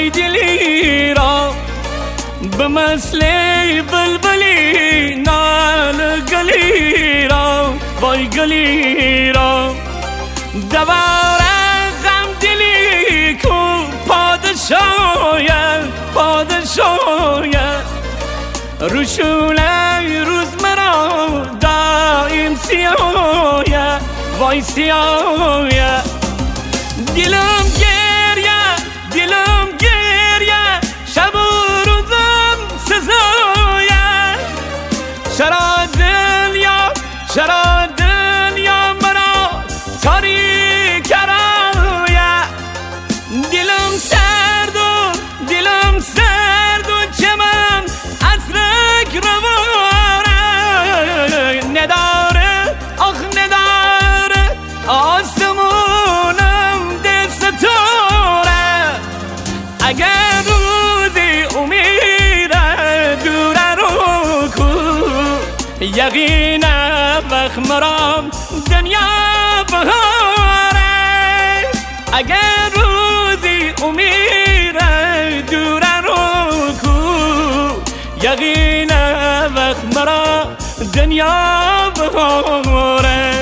وای دلی را به مثل بلبلی نال گلی را وای گلی را دوار غم دلی کو پادشاید روشونه روز مرا دائم سیاید وای سیاید دلم گریه شب و روزم سزاید چرا دنیا مرا تاریک راید دلم سرد و چمن ازرق رواره نداره آسمونم دل ستاره اگر روزی امیده دوره رو کو یقینه وقت مرام دنیا بهاره اگر روزی امیده دوره رو کو یقینه وقت مرا دنیا بهاره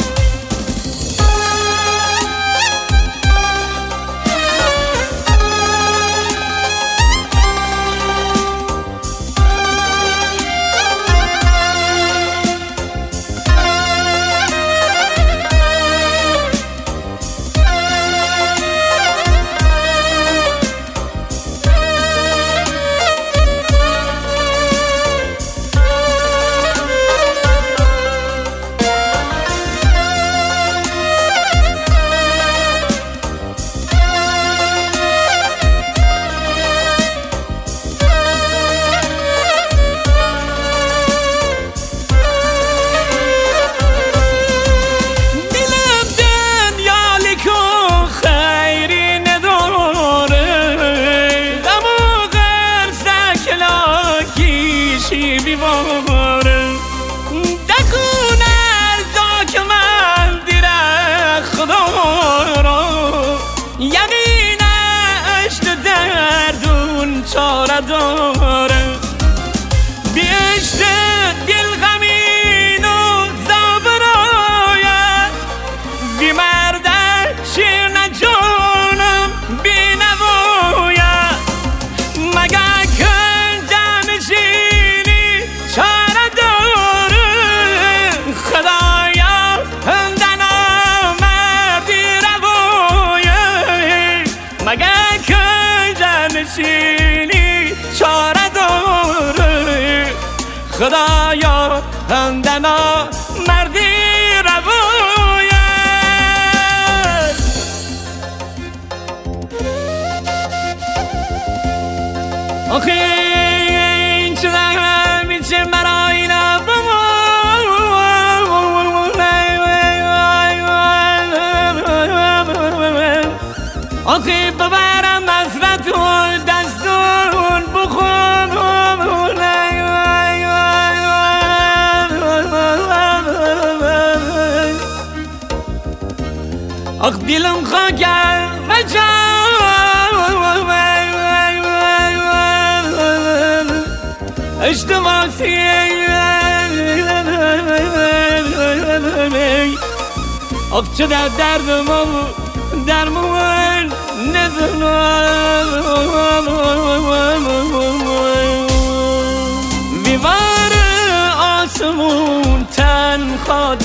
چاره داره بیشت دل غمین و زابراید بی مرده شیرن جانم بی نواید مگه کنجه نشینی چاره داره خدایا هندنا مردی روایه مگه کنجه نشینی چاره داره خدایا هندنا مردی روایت آخه این چه میشه مرا اینا آخه ببرم حسرتون دستون بخون آخ دلم خاکر اشتباسی آخ چه دردم درمون ویوار آسمون تنها